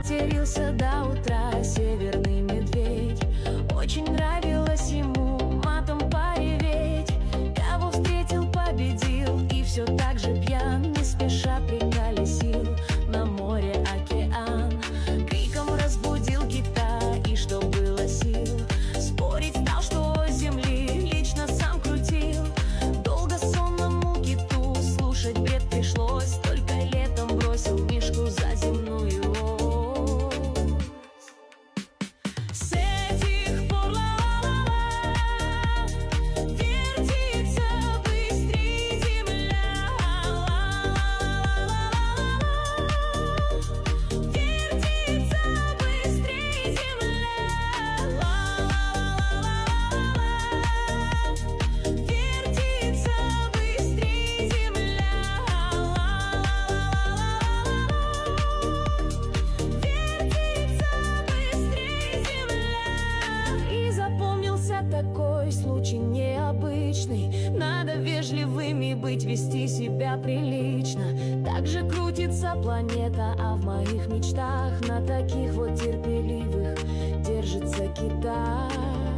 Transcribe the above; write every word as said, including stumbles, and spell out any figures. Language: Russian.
матерился до утра северный медведь. Очень нравилось ему матом пореветь. Кого встретил, победил, и все так же пьян, не спеша приколесил на море океан. Криком разбудил кита, и что было сил, спорить стал, что о земли лично сам крутил. Долго сонному киту слушать бред пришлось, только летом бросил мишку за земную ось. С этих пор ла-ла-ла-ла вертится быстрей земля, ла-ла-ла-ла-ла вертится быстрей земля, ла-ла-ла-ла-ла вертится быстрей земля, и запомнился такой случай необычный. Надо вежливыми быть, вести себя прилично. Так же крутится планета, а в моих мечтах на таких вот терпеливых держится кита.